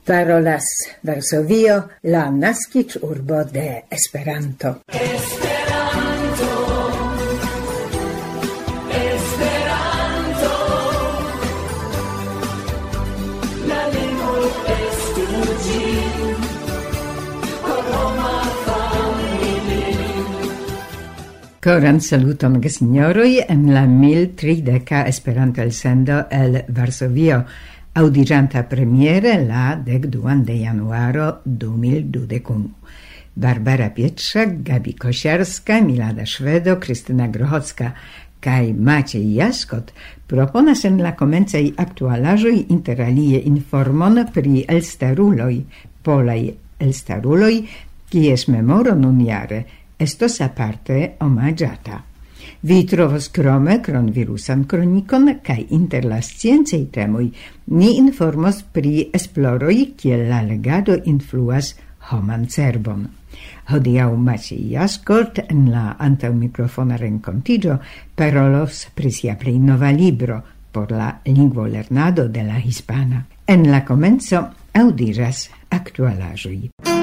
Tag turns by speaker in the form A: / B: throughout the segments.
A: Parolas Varsovio, la naskiĝurbo de Esperanto. Koran saluton gesignoroj en la 1030 Esperanto elsendo el Varsovio, audiĝanta premiere la 12 de januaro 2021. Barbara Pietrza, Gabi Kosiarska, Milada Szwedo, Krystyna Grochocka kaj Maciej Jaskot proponas en la komencaj aktualaĵoj interalie informon pri elstaruloj, polaj elstaruloj, kies memoro nunjare estos aparte omaĝata. Vi trovos krome kronvirusan kronikon kaj inter la sciencaj temoj ni informos pri esploroj kiel la legado influas homan cerbon. Hodiaŭ Maciej Jaskot en la antaŭmikrofona renkontiĝo parolos pri sia plej nova libro por la lingvolernado de la hispana. En la komenco aŭdiĝas aktualaĵoj.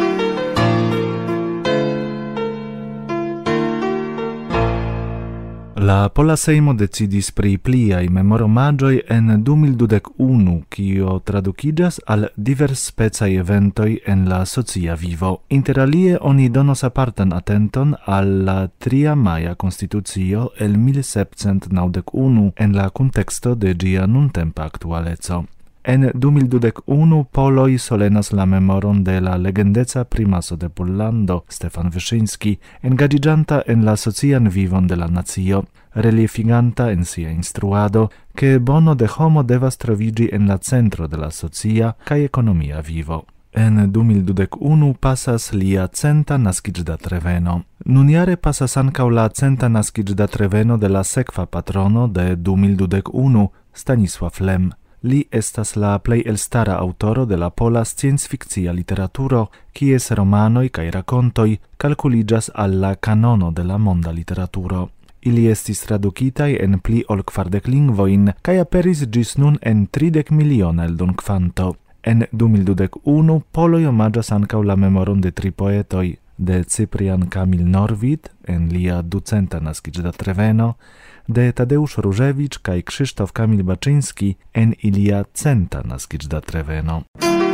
B: La Pola Sejmo decidis pri pliaj memoromaĝoj en 2021, kio tradukiĝas al diversspecaj eventoj en la socia vivo. Interalie oni donos apartan atenton al la 3 maja konstitucio el 1791 en la kunteksto de ĝia nuntempa aktualeco. En 2021 poloj solenas la memoron de la legendeca primaso de Pollando, Stefan Wyszyński, engaĝiĝanta en la socian vivon de la nacio, reliefiganta en sia instruado, ke bono de homo devas troviĝi en la centro de la socia kaj ekonomia vivo. En 2021 pasas lia 100. naskiĝdatreveno. Nunjare pasas ankaŭ la 100. naskiĝdatreveno de la sekva patrono de 2021, Stanisław Lem. Li estas la plej elstara aŭtoro de la pola sciencfikcia literaturo, kies romanoj kaj rakontoj kalkuliĝas al la kanono de la monda literaturo. Ili estis tradukitaj en pli ol 40 lingvojn kaj aperis ĝis nun en 30 miliona eldonkvanto. En 2021 poloj omaĝas ankaŭ la memoron de 3 poetoj, de Cyprian Kamil Norwid en lia 200. naskiĝdatreveno, de Tadeusz Różewicz kaj Krzysztof Kamil Baczyński en ilia 100. naskiĝdatreveno.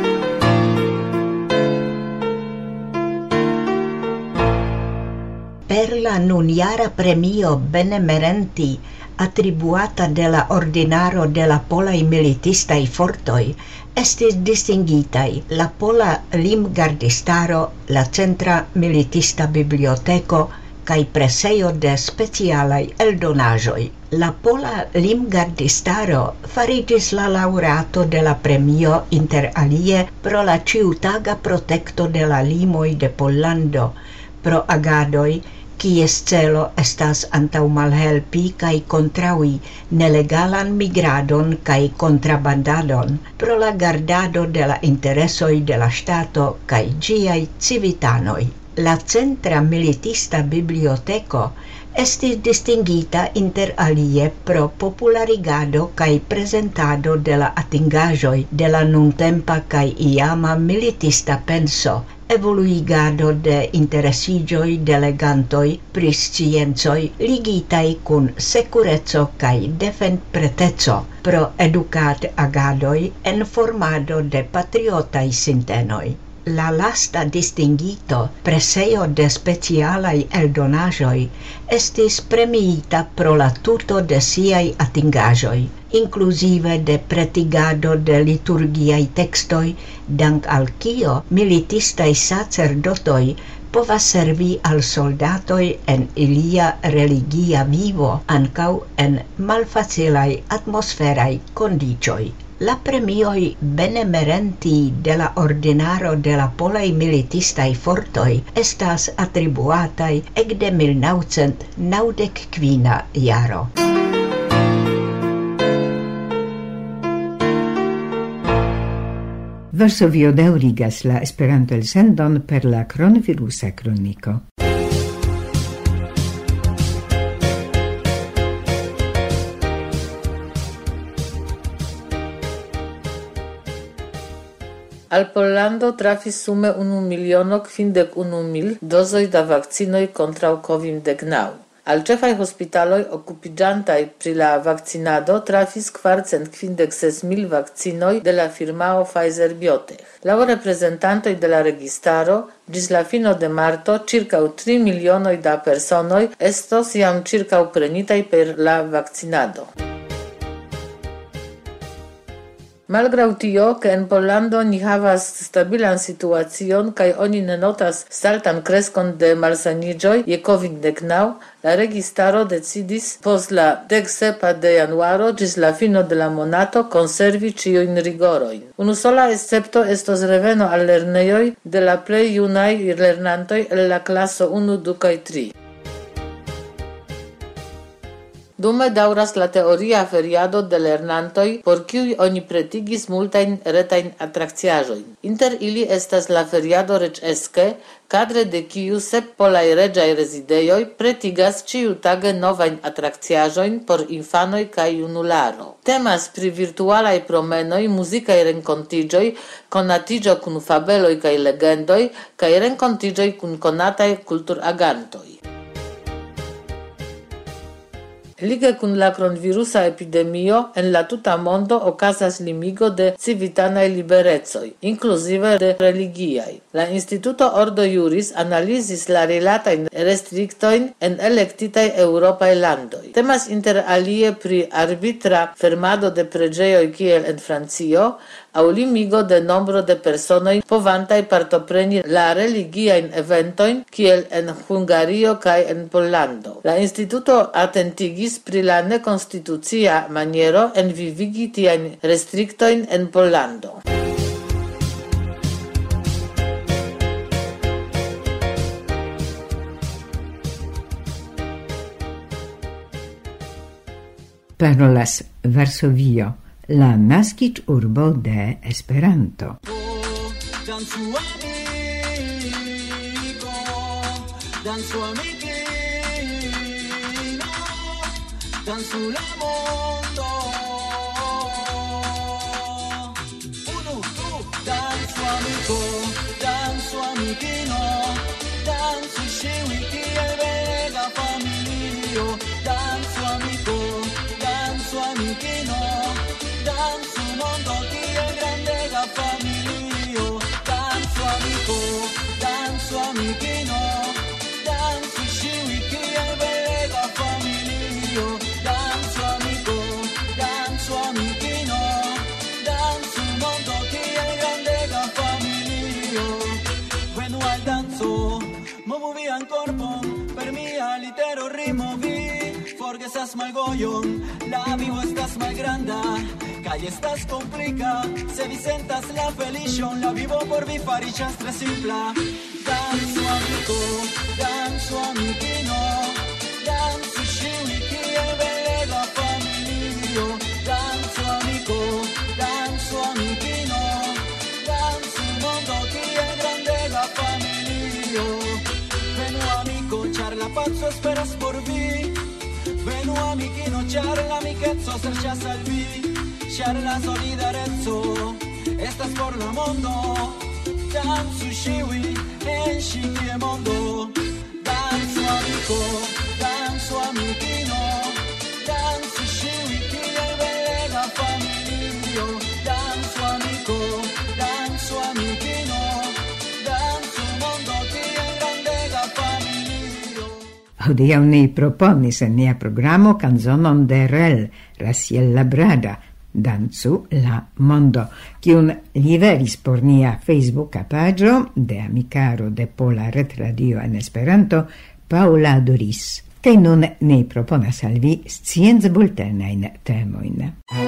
C: Per la nunjara premio Benemerenti attribuata de la ordinaro de la polaj militistaj fortoj estis distingitaj la pola limgardistaro, la centra militista biblioteko kaj presejo de specialaj eldonaĵoj. La pola limgardistaro fariĝis la laŭreato de la premio inter alie pro la ĉiutaga protekto de la limoj de Pollando, pro agadoj kies celo estas antaŭmalhelpi kaj kontraŭi nelegalan migradon kaj kontrabandadon, pro la gardado de la interesoj de la ŝtato kaj ĝiaj civitanoj. La centra militista biblioteko estis distingita inter alie pro popularigado kaj prezentado de la atingaĵoj de la nuntempa kaj iama militista penso, evoluigado de interesiĝoj de legantoj pri sciencoj ligitaj kun sekureco kaj defendpreteco, pro edukad-agadoj en formado de patriotaj sintenoj. La lasta distingito, presejo de specialaj eldonaĵoj, estis premiita pro la tuto de siaj atingaĵoj, inkluzive de pretigado de liturgiaj tekstoj, dank al kio militistaj sacerdotoj povas servi al soldatoj en ilia religia vivo ankaŭ en malfacilaj atmosferaj kondiĉoj. La premioj Benemerenti de la ordinaro de la polaj militistaj fortoj estas atribuataj ekde 1995 jaro.
A: Varsovio daŭrigas la Esperanto-elsendon per la kronvirusa kroniko.
D: Al Pollando trafis sume 1,51,000 dozoj da vakcinoj kontraŭ COVID-19. Al ĉefaj hospitaloj okupiĝantaj pri la vakcinado trafis 456,000 vakcinoj de la firmao Pfizer-Biotech. Laŭ reprezentantoj de la registaro, ĝis la fino de marto ĉirkaŭ 3 milionoj da personoj estos jam ĉirkaŭprenitaj per la vakcinado. Malgraŭ tio, ke en Pollando ni havas stabilan situacion kaj oni ne notas saltan kreskon de malsaniĝoj je COVID-19, la registaro decidis post la 17 de januaro ĝis la fino de la monato konservi ĉiujn rigorojn. Unusola escepto estos reveno al lernejoj de la plej junaj lernantoj el la klaso 1, 2 kaj 3. Dume daŭras la teoria feriado de lernantoj, por kiuj oni pretigis multajn retajn atrakciaĵojn. Inter ili estas la feriado Reĝeske, kadre de kiu 7 polaj reĝaj rezidejoj pretigas ĉiutage novajn atrakciaĵojn por infanoj kaj junularo. Temas pri virtualaj promenoj, muzikaj renkontiĝoj, konatiĝo kun fabeloj kaj legendoj, kaj renkontiĝoj kun konataj kulturagantoj. Lige kun la kronvirusa epidemio, en la tuta mondo okazas limigo de civitanaj liberecoj, inkluzive de religiaj. La Instituto Ordo Iuris analizis la rilatajn restriktojn en elektitaj eŭropaj landoj. Temas inter alie pri arbitra fermado de preĝejoj kiel en Francio, aŭ limigo de nombro de personoj povantaj partopreni la religiajn eventojn kiel en Hungario kaj en Pollando. La instituto atentigis pri la nekonstitucia maniero envivigi tiajn restriktojn en Pollando.
A: Parolas Varsovio, la naskiĝurbo de Esperanto.
E: Dancu amigo, dancu amiguino, dancu la mondo. Uno, tu, dancu amigo, dancu amiguino, dancu ĉiuj kiel bela familio, dancu amigo, dancu amiguino, dancu mondo kiel grandega familio, dancu amigo, dancu amiguino, dancu ĉiuj kiel belega familio, dancu amigo, dancu amiguino, dancu mondo kiel grandega familio. Venu al danzo, movu vian korpon, per mia litero rimo vi forgesas malgojon, la vivo estas malgranda, kaj estas komplika, se vi sentas la feliĉon, la vivo por vi fariĝas tre simpla. Dancu amigo, dancu amiguino, dancu ĉiuj kiel belega familio, dancu amigo, dancu amiguino, dancu mondo kiel grandega familio. Venu amigo, ĉar la paco esperas por vi. Venu amiguino, ĉar l'amikeco serĉas al vi, ĉar la solidareco estas por la mondo. Dancu ĉiuj en ĉi tie mondo. Dancu amigo, dancu amiguino, dancu ĉiuj kiel belega familio. Dancu amigo, dancu amiguino, dancu mondo kiel grandega familio.
A: Hodiaŭ ni proponis en nia programo canzonon de Rel, Raciel Labrada, Dancu la mondo, kiun liveris por nia Facebooka paĝo de amikaro de Pola Retradio en Esperanto, Paula Doris. Kaj nun ni proponas al vi sciencbultenajn temojn.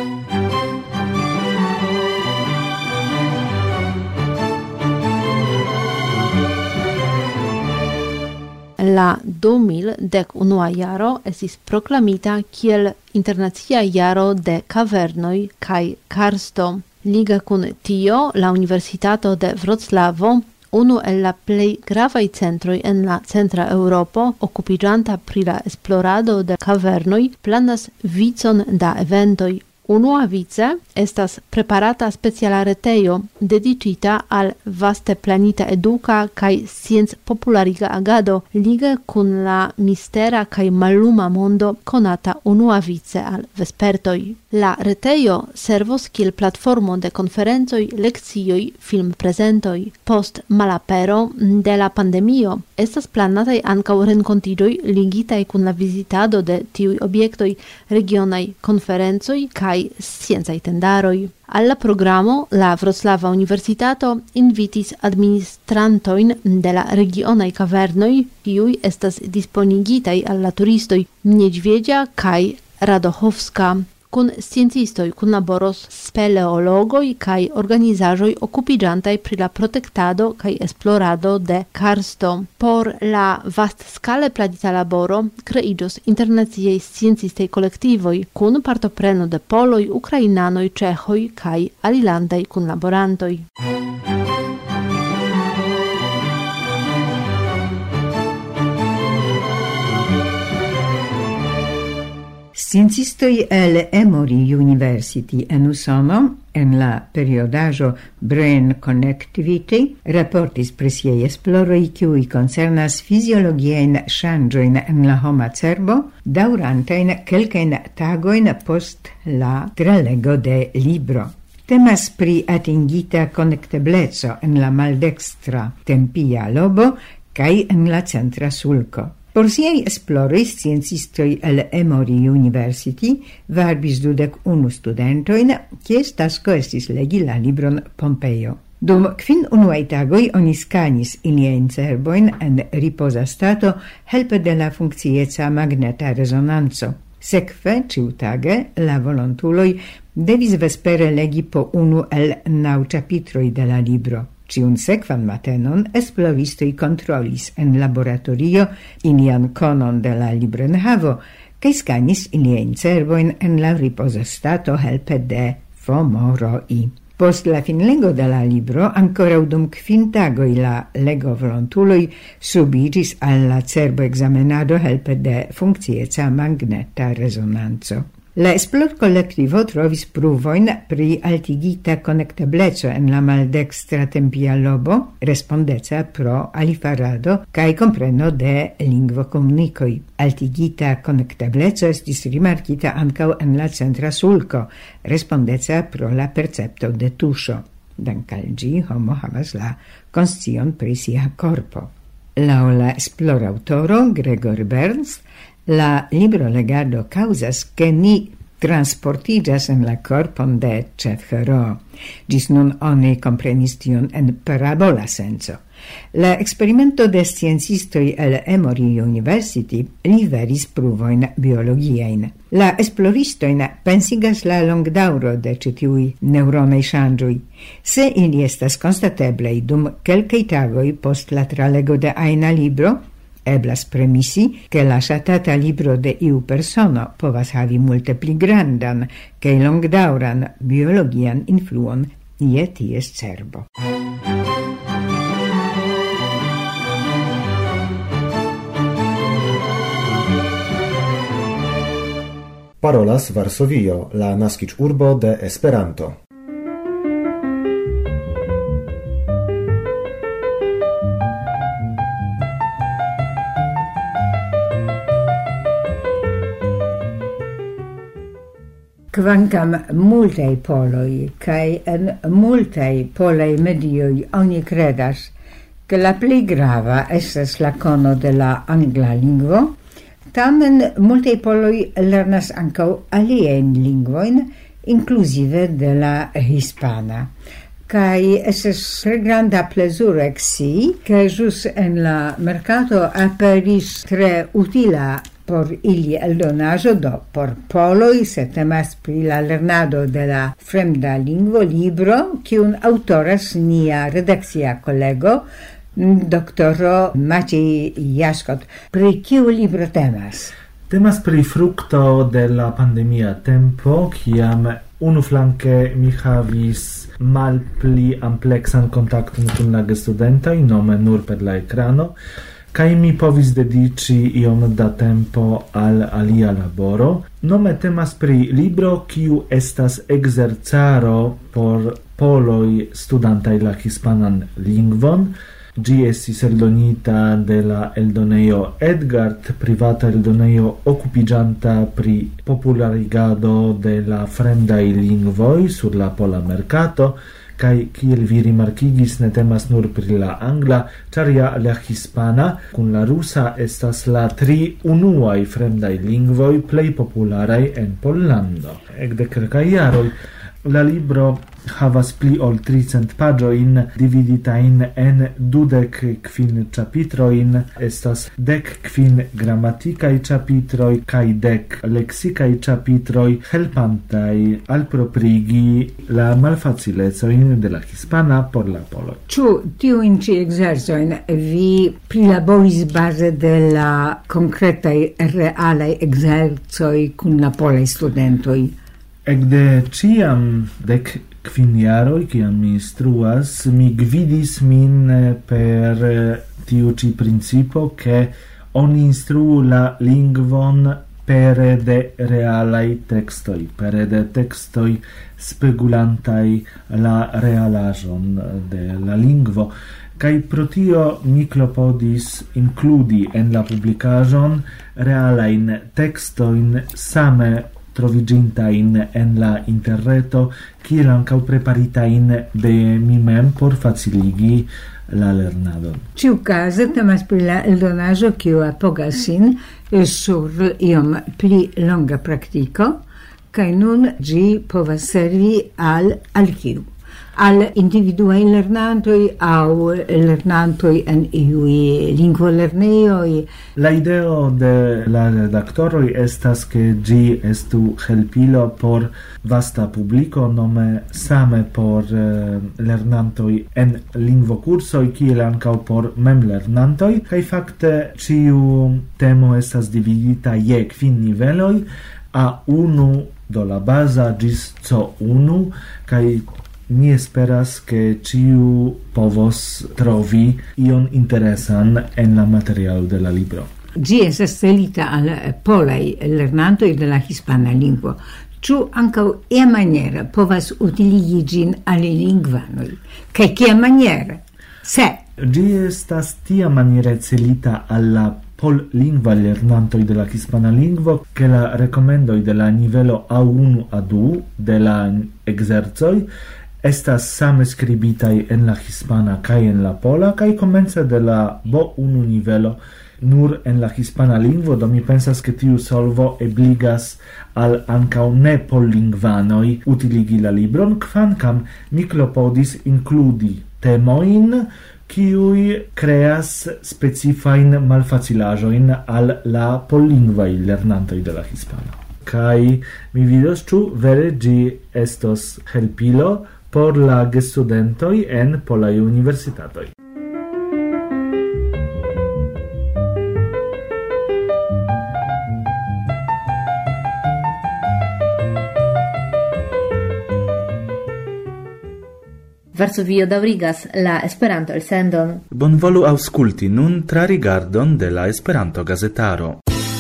F: La 2011 jaro estis proklamita kiel internacia jaro de kavernoj kaj karsto. Liga kun tio, la Universitato de Wroclavo, unu el la plej gravaj centroj en la centra Eŭropo, okupiĝanta pri la esplorado de kavernoj, planas vicon da eventoj. unuavice estas preparata speciala retejo dedicita al vaste planita educa kai scienc populariga agado lige kun la mistera kai malluma mondo konata unuavice al vespertoi. La retejo servos kiel platformo de konferencoj, lekcioj, filmprezentoj. Post malapero de la pandemio estas planataj ankaŭ renkontiĝoj ligitaj kun la vizitado de tiuj objektoj, regionaj konferencoj kaj sciencaj tendaroj. Al la programo la Wroclava Universitato invitis administrantojn de la regionaj kavernoj, kiuj estas disponigitaj al la turistoj Niedźwiedzia kaj Radochowska. Kun sciencistoj kunlaboros speleologoj kaj organizaĵoj okupiĝantaj pri la protektado kaj esplorado de karsto. Por la vastskale planita laboro kreiĝos internaciaj sciencistej kolektivoj kun partopreno de poloj, ukrainanoj, ĉeĥoj kaj alilandaj kunlaborantoj.
A: Sciencistoj el Emory University en Usono en la periodaĵo Brain Connectivity raportis pri siaj esploroj kiuj koncernas fiziologiajn ŝanĝojn en la homa cerbo daŭrantajn kelkajn tagojn post la tralego de libro. Temas pri atingita konektebleco en la maldekstra tempia lobo kaj en la centra sulko. Por siaj esploroj sciencistoj el Emory University varbis 21 studentojn, kies tasko estis legi la libron Pompejo. Dum 5 unuaj tagoj oni skanis iliajn cerbojn en ripoza stato helpe de la funkcieca magneta rezonanco. Sekve ĉiutage la volontuloj devis vespere legi po unu el 9 ĉapitroj de la libro. Ciun sekvan matenon esploristoj kontrolis en laboratorio ilian konon de la librenhavo kaj skanis iliajn cerbojn en la ripoza stato helpe de fMRI. Post la finlego de la libro ankoraŭ dum 5 tagoj la legovolontuloj subiĝis al la cerboekzamenado helpe de funkcieca magneta rezonanco. La esplor kolektivo trovis pruvojn pri altigita konektebleco en la maldekstra tempia lobo, respondeca pro alifarado kaj kompreno de lingvokomunikoj. Altigita konektebleco estis rimarkita ankaŭ en la centra sulko, respondeca pro la percepto de tuŝo. Dank al ĝi homo havas la konscion pri sia korpo. Laŭ la esploraŭtoro Gregor Berns, la libro legado causas che ni transportigas en la corpon de ĉefheroo. Ĝis nun oni komprenis tion en parabola senco. La experimento de sciencistoj el Emory University liveris pruvojn biologiajn. La esploristoj pensigas la longdaŭro de ĉi tiuj neŭronaj ŝanĝoj. Se ili estas konstateblaj dum kelkaj tagoj post la tralego de ajna libro, eblas premisi, che la ŝatata libro de iu persono povas havi multe pli grandan kaj longdaŭran biologian influon je ties cerbo.
B: Parolas Varsovio, la naskiĝurbo de Esperanto.
A: Kvankam multaj poloj kaj en multaj polaj medioj oni kredas, ke la plej grava estas la kono de la angla lingvo, tamen multaj poloj lernas ankaŭ aliajn lingvojn, inkluzive de la hispana. Kaj estas tre granda plezuro ekscii, ke ĵus en la merkato aperis tre utila por ili eldonaĵo do por poloj, se temas pri la lernado de la fremda lingvo libro, kiun aŭtoras nia redakcia kolego, doktoro Maciej Jaskot. Pri kiu libro temas?
B: Temas pri frukto de la pandemia tempo, kiam unuflanke mi havis malpli ampleksan kontakton kun la gestudentoj, nome nur per la ekrano, kaj mi povis dediĉi iom da tempo al alia laboro, Nome temas pri libro kiu estas exercaro por poloj studantaj la hispanan lingvon. Gi estis eldonita de la eldonejo Edgard, privata eldonejo occupigianta pri popularigado de la fremdaj lingvoj sur la pola mercato, kai kiel vi rimarkigis ne temas nur pri la angla, ĉar ja la hispana kun la rusa estas la tri unuaj fremdaj lingvoj plej popularaj en Pollando. Ekde kelkaj jaroj la libro havas pli ol 300 pagioin, dividitain en 25 chapitroin, estas 15 grammaticai chapitroi, kai 10 lexicai chapitroi, helpantai alproprigi la malfacilezoin de la hispana por la polo.
A: Ciu tiu inci exerzoin vi prilaboris base de la concretai realai exerzoi cun la polai studentoi?
B: Ekde ciam 15 jaroj, kiam mi instruas, mi gvidis min per tiu ci principo che oni instruu la lingvon pere de realai textoi, pere de textoi spegulantai la realajon de la lingvo. Kai pro tio mi klopodis includi en la publicajon realain textoin same trovigintain en la interreto, kiel ankaŭ preparitain de mi mem por faciligi la lernadon.
A: Ĉiukaze temas pri la eldonaĵo kiu apogas sin sur iom pli longa praktiko, kaj nun ĝi povas servi al kiu? Al individuaj lernantoj aŭ lernantoj en iuj lingvolernejoj.
B: La ideo de la redaktoroj estas ke ĝi estu helpilo por vasta publiko, nome same por lernantoj en lingvokursoj, kiel ankaŭ por memlernantoj, kaj fakte ĉiu temo estas dividita je 5 niveloj, A1 do la baza ĝis C1, kaj mi esperas che ciu povos trovi ion interesan en la materialo de la libro.
A: Gi estas celita al polaj lernantoj de la hispana lingvo. Ĉu ankaŭ iamaniere povas utiligi ĝin alilingvanoj? Kaj kiamaniere? Se
B: Gi estas tiamaniere celita al la pollingva lernantoj de la hispana lingvo, che la recomendoj de la nivelo A1 A2 de la exerzoj estas same skribitaj en la hispana kaj en la pola, kaj komence de la B1 nivelo nur en la hispana lingvo, do mi pensas ke tiu solvo ebligas al ankaŭ ne pollingvanoj utiligi la libron, kvankam mi klopodis inkludi temojn kiuj kreas specifajn malfacilaĵojn al la pollingvaj lernantoj de la hispana. Kaj mi vidos ĉu vere ĝi estos helpilo por la gestudentoj en polaj universitatoj.
F: Varsovio daŭrigas la Esperanto elsendon.
B: Bonvolu aŭskulti nun trarigardon de la Esperanto gazetaro.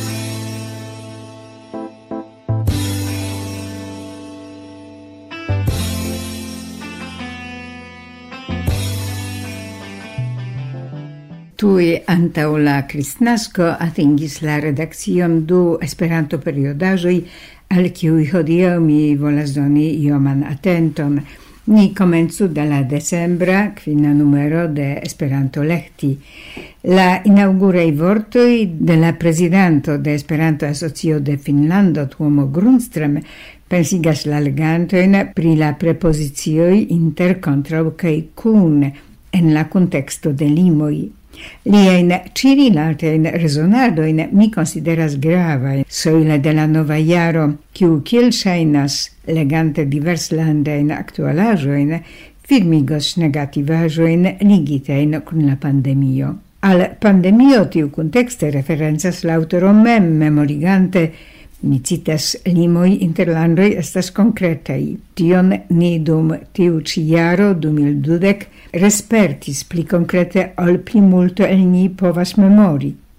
A: Tui antaŭ la Kristnasko atingis la redakcion 2 Esperanto-periodaĵoj, al kiuj hodiaŭ mi volas doni ioman atenton. Ni komencu de la decembra kvina numero de Esperanto Lehti. La inauguraj vortoj de la prezidanto de Esperanto-asocio de Finnlando, Tuomo Grundström, pensigas la legantojn pri la prepozicioj inter, kontraŭ kaj kun en la konteksto de limoj. Liajn ĉirilatajn rezonadojn mi konsideras gravaj sojle de la nova jaro, kiu kiel ŝajnas, legante diverslandajn aktualaĵojn, firmigos negativaĵojn ligitajn kun la pandemio. Al pandemio tiu kuntekste referencas la aŭtoro mem, memorigante: mi citas, limoj inter landoj estas konkretaj. Tion ni dum tiu ĉi jaro 2020 respertis pli konkrete ol pli multo el ni povas memori.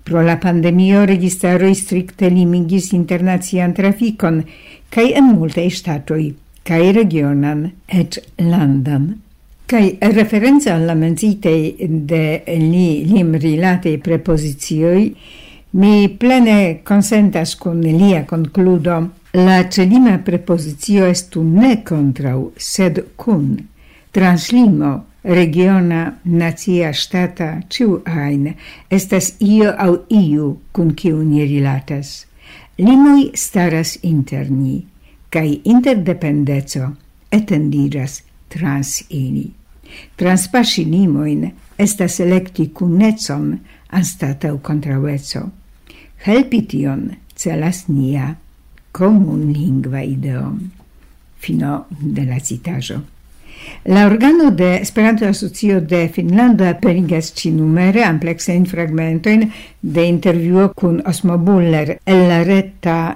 A: Pro la pandemio registaroi stricte limigis internazian traficon, cae en multae statoi, cae regionan et landan. Cae referenza alla menzitei de lim rilatei preposizioi, mi plene consentas con lia concludo. La celima prepositio estu ne contrau, sed cun. Translimo regiona, nacia, stata, ciu ain, estas io au iu cun ciu ni rilatas. Limoi staras inter ni, cae interdependeco etendiras trans ili. Transpassi limoin estas electi cunecon anstatau contraueco. Helpi tion celas nia comun lingua ideo. Fino de la citajo. La organo de Esperanto Asocio de Finnlando aperigas ci numere amplexein fragmentoin de intervjuo cun Osmo Buller el la reta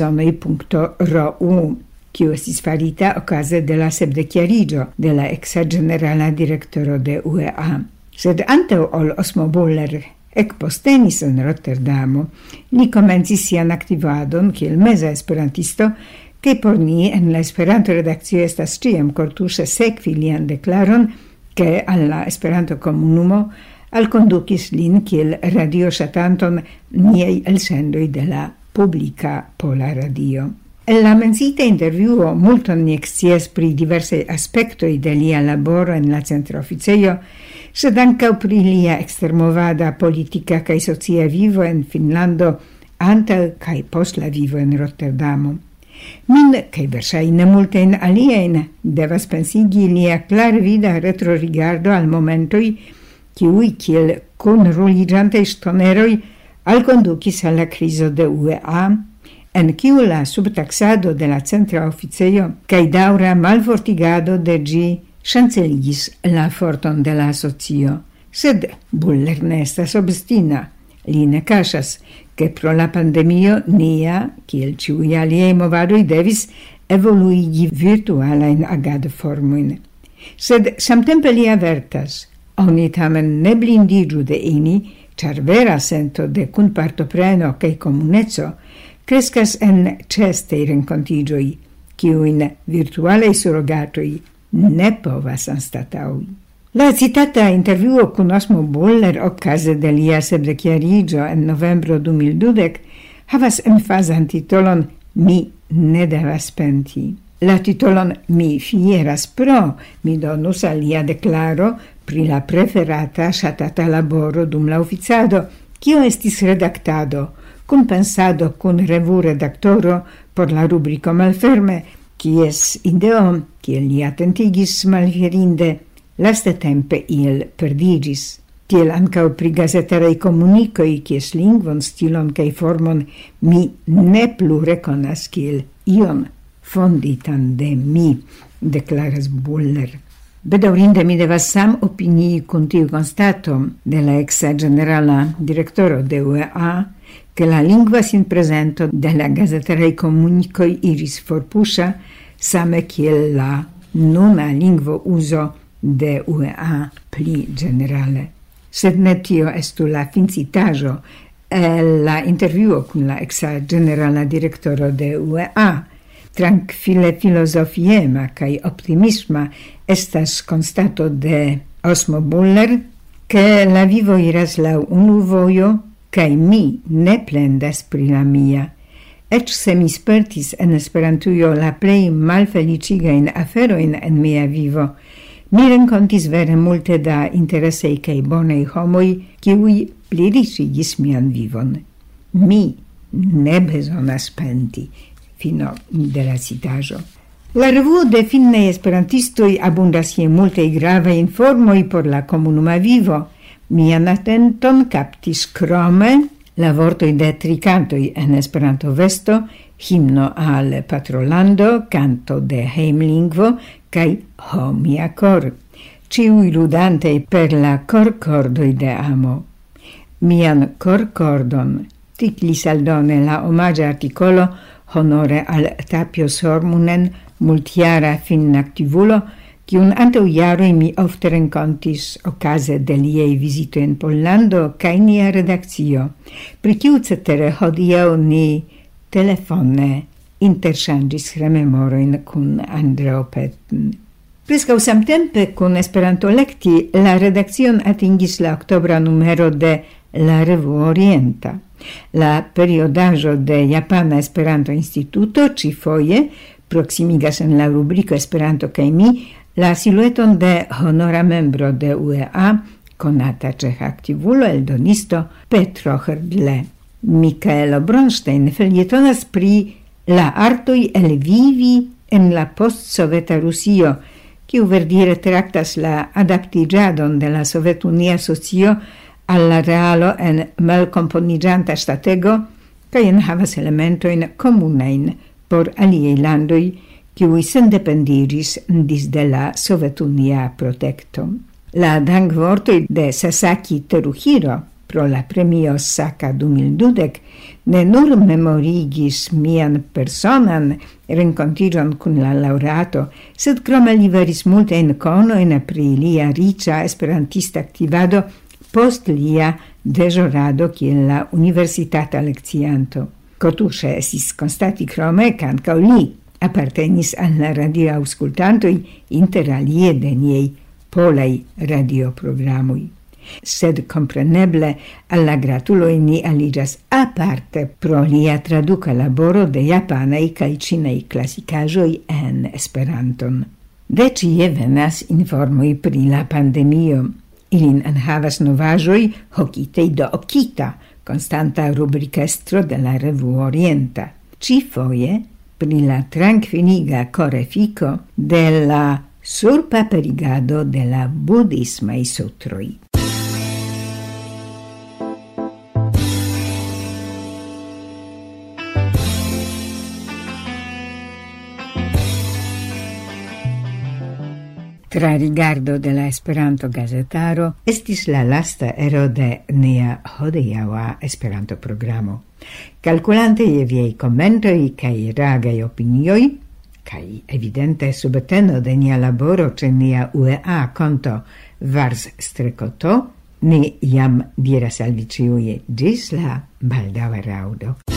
A: sezonoi.ru, kiu estis farita okaze de la sepdeciarigio de la exa generala direktoro de UEA. Sed antau ol Osmo Buller ekpostenis en Rotterdamo, li komencis sian aktivadon kiel meza esperantisto, che por ni en la Esperanto redakcio estas ciam cortuse sekvi lian deklaron, che alla Esperanto comunumo alkondukis lin kiel radio ŝatanton niaj elsendoj de la publika Pola Radio. En la mencita intervjuo multon ni ekscias pri diversaj aspektoj de lia laboro en la centra oficejo, sed ankaŭ pri lia ekstermovada politika kaj socia vivo en Finnlando antaŭ kaj post la vivo en Rotterdamo. Min, cae versaine multein aliein, devas pensigi lia clarvida retrorigardo al momentoi, kiui kiel cun ruligiantei stoneroi alconducis alla criso de UEA, en kiu la subtaxado de la centra oficejo cae daura malfortigado de gi chanceligis la forton de la asocio. Sed Buller ne estas obstina, li ne casas, che pro la pandemio nia, kiel ciui aliei movadoi, devis evoluigi virtualain agad-formuin. Sed samtempe li avertas, oni tamen ne blindigiu de ini, char vera sento de cunpartopreno cae comuneco crescas en cestei rencontigioi, kiuin virtualei surrogatoi ne povas anstataui. La citata intervjuo con Osmo Buller ocase de lia sepdeciarigio en novembro 2020 havas emfazan titolon Mi ne devas penti. La titolon Mi fieras pro mi donus al lia declaro pri la preferata ŝatata laboro dum la oficado, kio estis redaktado, kun pensado kun revu-redaktoro por la rubrico Malferme, kies ideo, kiel li attentigis malfierinde, laste tempe il perdigis. Tiel ancau pri gazetarei comunicoi, kies lingvon, stilon cae formon mi ne plu reconas kiel ion fonditan de mi, declaras Buller. Bedaurinde mi devas sam opinii con tiu constato de la exa generala directoro de UEA, che la lingua sin presento de la gazetarei comunicoi iris forpusha, same kiel la nuna lingvo uso de UEA pli generale. Sed ne tio estu la fincitajo la intervjuo kun la exa generala direktoro de UEA. Tranquille filosofiema kaj optimisma estas constato de Osmo Buller, che la vivo iras laŭ unu vojo kaj mi ne plendas pri la mia. Ec se mi spertis en Esperantujo la plej malfelicigain aferojn en mia vivo, mi renkontis vere multe da interesei kaj bonei homoj, kiuj pliricigis mian vivon. Mi ne bezonas penti. Fino de la citajo. La revuo de finnei esperantistoi abundas je multei grave informoi por la comunuma vivo. Mian atenton captis crome la vortoi de tri cantoi en Esperanto vesto, himno al patrolando, canto de heimlingvo, kai Ho mia cor, ciui ludantei per la corcordoi de amo. Mian corcordon, titlis aldone la omagia articolo honore al Tapio Sormunen, multiara finnactivulo, kiun antaŭ jaroj mi ofte renkontis okaze de liaj vizito en Pollando kaj nia redakcio, pri kiu cetere hodiaŭ ni telefone interŝanĝis rememorojn kun Andreo Petten. Preskaŭ samtempe kun Esperanto lekti la redakcion atingis la oktobra numero de la Revuo Orienta. La periodaĵo de Japana Esperanto Instituto ĉifoje proksimigas en la rubriko Esperanto kaj mi la silueton de honora membro de UEA, konata ĉeĥa aktivulo, eldonisto Petro Hrdle. Mikaelo Bronstein felietonas pri la artoj elvivi en la postsoveta Rusio, kiu verdire traktas la adaptiĝadon de la Sovetunia socio al la realo en malkomponiĝanta ŝtatego kaj enhavas elementojn komunajn por aliaj landoj, kiuj sendependiĝis disde la Sovetunia protekto. La dankvortoj de Sasaki Teruhiro pro la premio Osaka 2012 ne nur memorigis mian personan renkontiĝon kun la laureato, sed krome liveris multajn konojn pri lia riĉa esperantista aktivado post lia deĵorado kiel la universitata lekcianto. Kotuŝe estis konstati krome, ke ankaŭ li apartenis al la radioaŭskultantoj, inter alie de niaj polaj radioprogramoj. Sed compreneble alla gratuloj ni aliĝas aparte pro lia traduka laboro de japanaj kaj ĉinaj klasikaĵoj en Esperanton. De ĉie venas informoj pri la pandemio. Ilin enhavas novaĵoj Hokitej do Okita, konstanta rubrikestro de la Revuo Orienta. Ĉifoje pri la trankviliga korefiko de la surpaperigado de la budismaj sutroj. Tra rigardo de la Esperanto gazetaro estis la lasta ero de nia hodiaŭa Esperanto programo. Kalkulante je viaj komentoj kaj reagaj opinioj, kaj evidente subteno de nia laboro ĉe nia UEA konto Vars-to, ni jam diras al vi ĉiuj ĝis la baldaŭa raŭdo.